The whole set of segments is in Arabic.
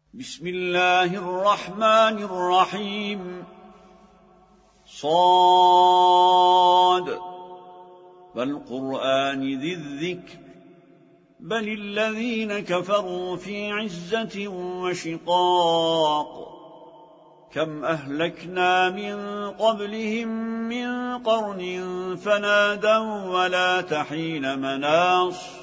بسم الله الرحمن الرحيم صاد والقرآن ذي الذكر بل الذين كفروا في عزة وشقاق كم أهلكنا من قبلهم من قرن فنادوا ولا تحين مناص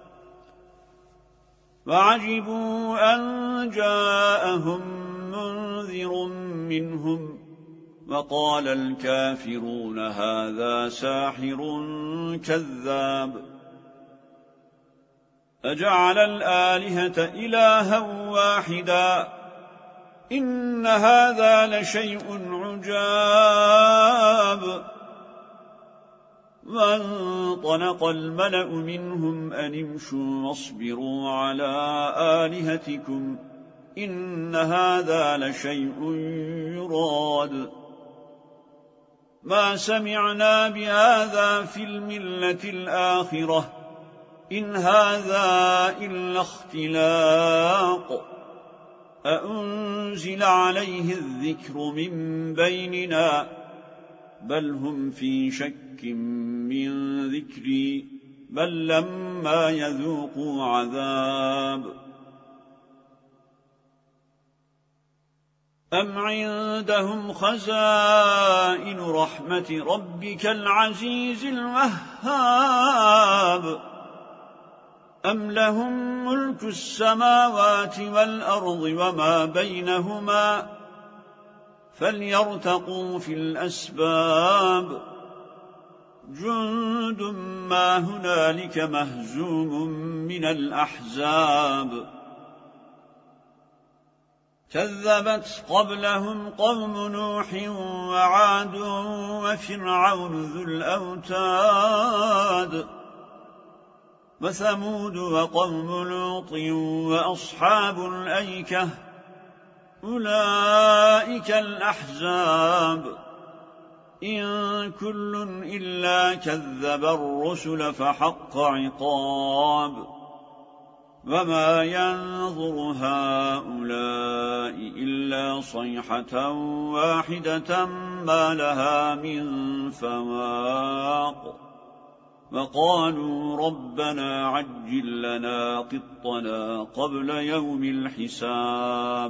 وعجبوا أن جاءهم منذر منهم وقال الكافرون هذا ساحر كذاب أجعل الآلهة إلها واحدا إن هذا لشيء عجاب وانطلق الملأ منهم أن امشوا واصبروا على آلهتكم إن هذا لشيء يراد ما سمعنا بهذا في الملة الآخرة إن هذا إلا اختلاق أأنزل عليه الذكر من بيننا بل هم في شك من ذكري بل لما يذوقوا عذاب أم عندهم خزائن رحمة ربك العزيز الوهاب أم لهم ملك السماوات والأرض وما بينهما فليرتقوا في الأسباب جند ما هنالك مهزوم من الأحزاب كذبت قبلهم قوم نوح وعاد وفرعون ذو الأوتاد وثمود وقوم لوط وأصحاب الأيكة أولئك الأحزاب إن كل إلا كذب الرسل فحق عقاب وما ينظر هؤلاء إلا صيحة واحدة ما لها من فواق وقالوا ربنا عجل لنا قطنا قبل يوم الحساب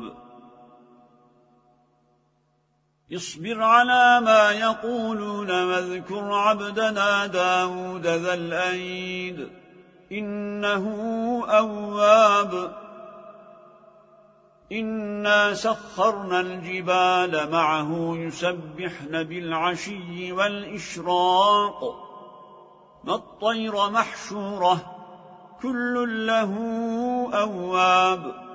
اصبر على ما يقولون واذكر عبدنا داود ذا الأيد إنه أواب إنا سخرنا الجبال معه يسبحن بالعشي والإشراق والطير محشورة كل له أواب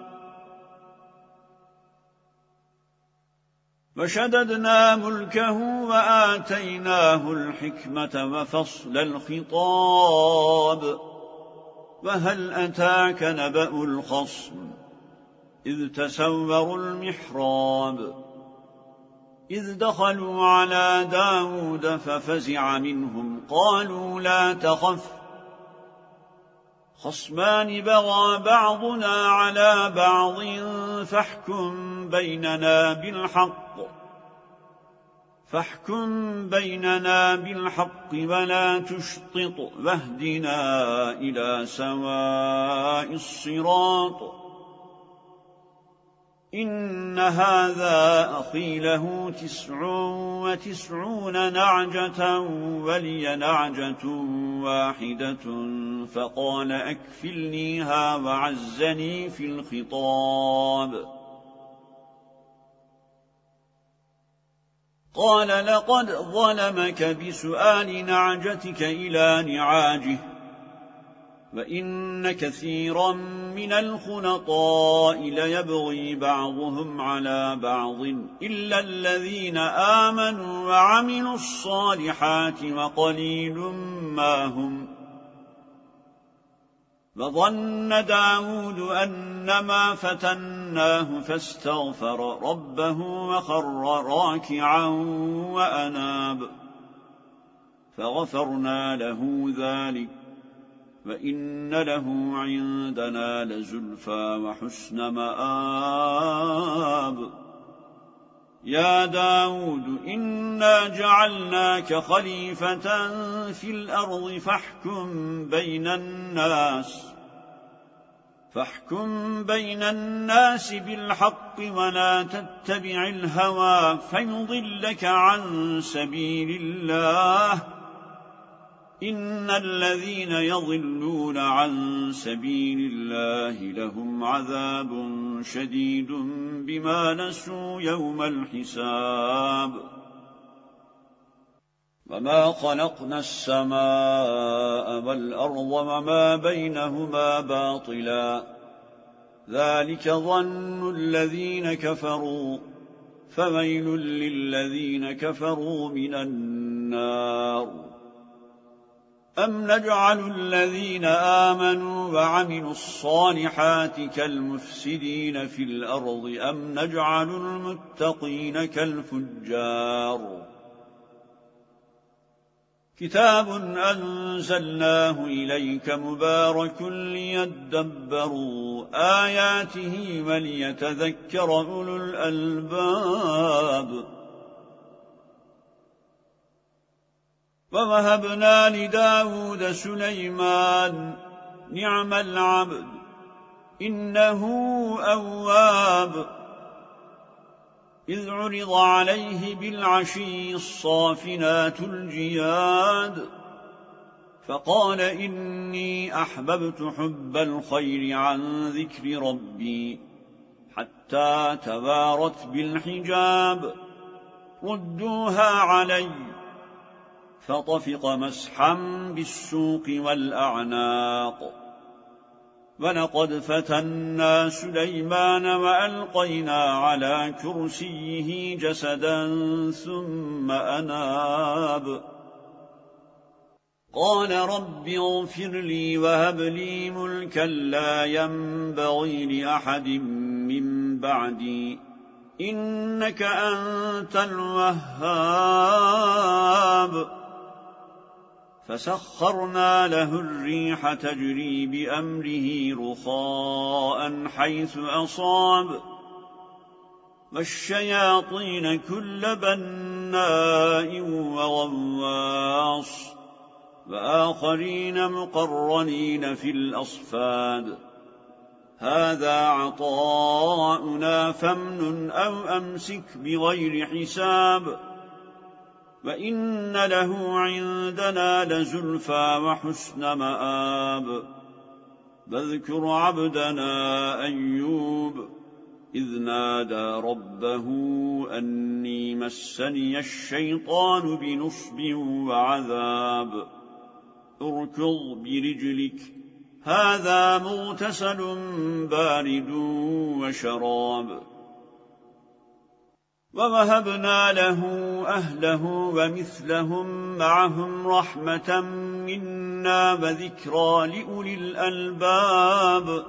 وشددنا ملكه وآتيناه الحكمة وفصل الخطاب وهل أتاك نبأ الخصم إذ تسوروا المحراب إذ دخلوا على داود ففزع منهم قالوا لا تخف خصمان بغى بعضنا على بعض فاحكم بيننا بالحق ولا تشطط واهدنا إلى سواء الصراط إن هذا أخي له 99 نعجة ولي نعجة واحدة فقال أكفلنيها وعزني في الخطاب قال لقد ظلمك بسؤال نعجتك إلى نعاجه وإن كثيرا من الخنطاء ليبغي بعضهم على بعض إلا الذين آمنوا وعملوا الصالحات وقليل ما هم وظن داود أنما فتناه فاستغفر ربه وخر راكعا وأناب فغفرنا له ذلك وإن له عندنا لزلفى وحسن مآب يا داود إنا جعلناك خليفة في الأرض فاحكم بين الناس بالحق ولا تتبع الهوى فيضلك عن سبيل الله إن الذين يضلون عن سبيل الله لهم عذاب شديد بما نسوا يوم الحساب وما خلقنا السماء والأرض وما بينهما باطلا ذلك ظن الذين كفروا فويل للذين كفروا من النار أم نجعل الذين آمنوا وعملوا الصالحات كالمفسدين في الأرض أم نجعل المتقين كالفجار كتاب أنزلناه إليك مبارك ليدبروا آياته وليتذكر أولو الألباب ووهبنا لداود سليمان نعم العبد إنه أواب إذ عرض عليه بالعشي الصافنات الجياد فقال إني أحببت حب الخير عن ذكر ربي حتى توارت بالحجاب ردوها علي فطفق مسحا بالسوق والأعناق ولقد فتنا سليمان وألقينا على كرسيه جسدا ثم أناب قال رب اغفر لي وهب لي ملكا لا ينبغي لأحد من بعدي إنك أنت الوهاب فسخرنا له الريح تجري بأمره رخاء حيث أصاب والشياطين كل بناء وغواص وآخرين مقرنين في الأصفاد هذا عطاؤنا فامنن أو أمسك بغير حساب وإن له عندنا لزلفى وحسن مآب واذكر عبدنا أيوب إذ نادى ربه أني مسني الشيطان بنصب وعذاب اركض برجلك هذا مغتسل بارد وشراب ووهبنا له أهله ومثلهم معهم رحمة منا وذكرى لأولي الألباب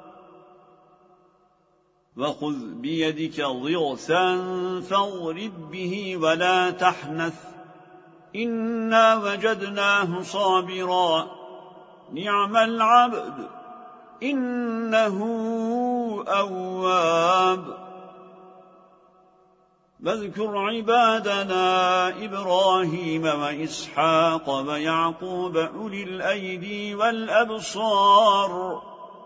وخذ بيدك ضغثا فاضرب به ولا تحنث إنا وجدناه صابرا نعم العبد إنه أواب واذكر عبادنا إبراهيم وإسحاق ويعقوب أولي الأيدي والأبصار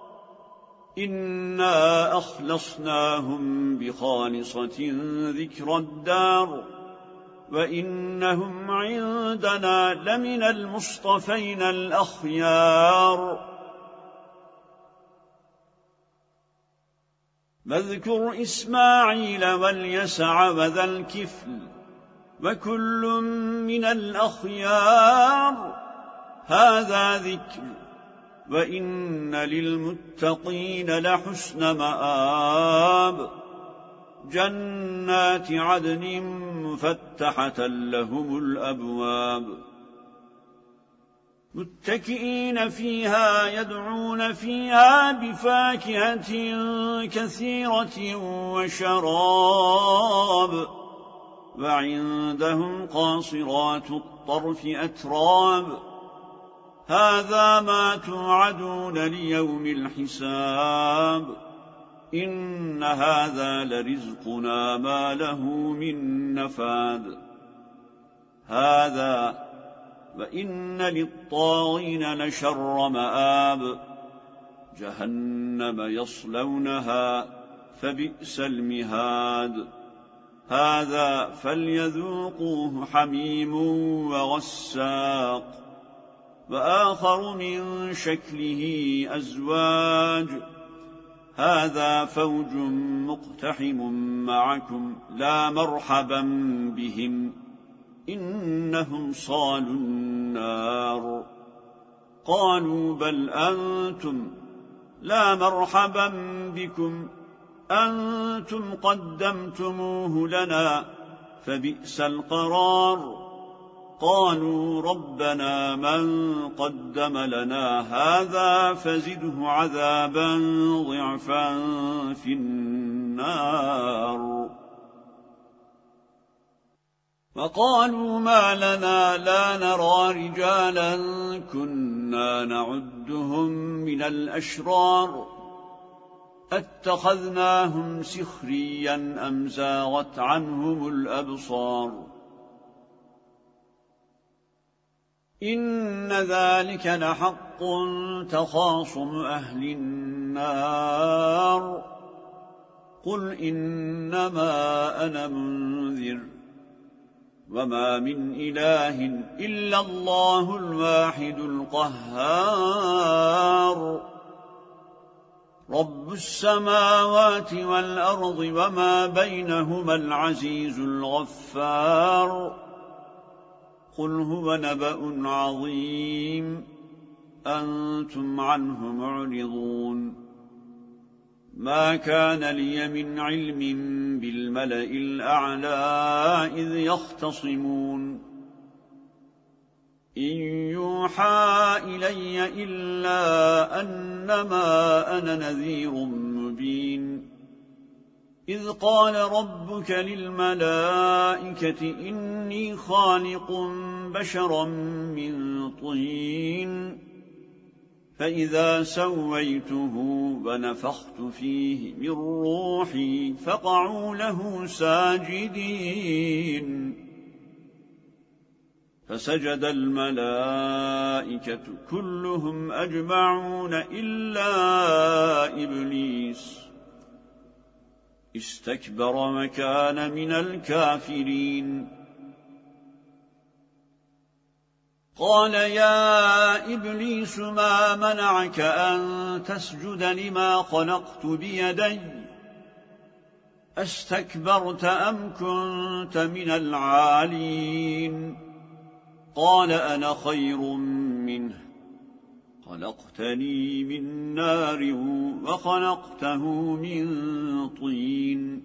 إنا أخلصناهم بخالصة ذكر الدار وإنهم عندنا لمن المصطفين الأخيار واذكر إسماعيل واليسع وذا الكفل وكل من الأخيار هذا ذكر وإن للمتقين لحسن مآب جنات عدن مفتحة لهم الأبواب متكئين فيها يدعون فيها بفاكهة كثيرة وشراب وعندهم قاصرات الطرف أتراب هذا ما توعدون ليوم الحساب إن هذا لرزقنا ما له من نفاد هذا وإن للطاغين لشر مآب جهنم يصلونها فبئس المهاد هذا فليذوقوه حميم وغساق وآخر من شكله أزواج هذا فوج مقتحم معكم لا مرحبا بهم إنهم صالوا النار قالوا بل أنتم لا مرحبا بكم أنتم قدمتموه لنا فبئس القرار قالوا ربنا من قدم لنا هذا فزده عذابا ضعفا في النار وقالوا ما لنا لا نرى رجالا كنا نعدهم من الأشرار اتخذناهم سخريا أم زاغت عنهم الأبصار إن ذلك لحق تخاصم أهل النار قل إنما أنا منذر وما من إله إلا الله الواحد القهار رب السماوات والأرض وما بينهما العزيز الغفار قل هو نبأ عظيم أنتم عنه معرضون ما كان لي من علم بالملأ الأعلى إذ يختصمون إن يوحى إلي إلا أنما أنا نذير مبين إذ قال ربك للملائكة إني خالق بشرا من طين فإذا سويته ونفخت فيه من روحي فقعوا له ساجدين فسجد الملائكة كلهم أجمعون إلا إبليس استكبر مكان من الكافرين قال يا إبليس ما منعك أن تسجد لما خلقت بيدي استكبرت أم كنت من العالين قال أنا خير منه خلقتني من نار وخلقته من طين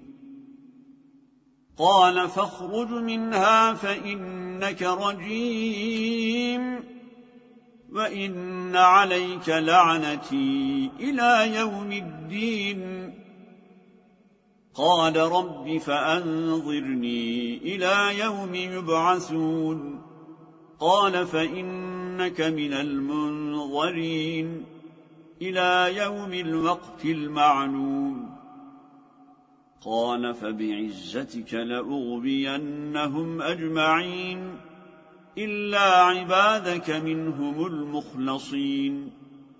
قال فاخرج منها فإنك رجيم وإن عليك لعنتي إلى يوم الدين قال رب فأنظرني إلى يوم يبعثون قال فإنك من المنظرين إلى يوم الوقت المعلوم قال فبعزتك لأغوينهم أجمعين إلا عبادك منهم المخلصين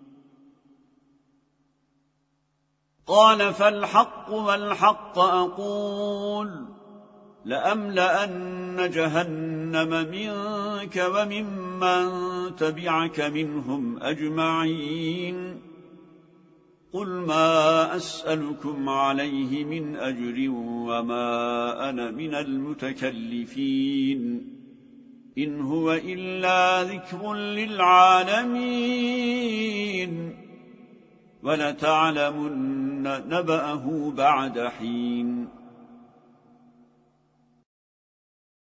قال فالحق والحق أقول لأملأن جهنم منك وممن تبعك منهم أجمعين قل ما أسألكم عليه من أجر وما أنا من المتكلفين إن هو إلا ذكر للعالمين ولتعلمن نبأه بعد حين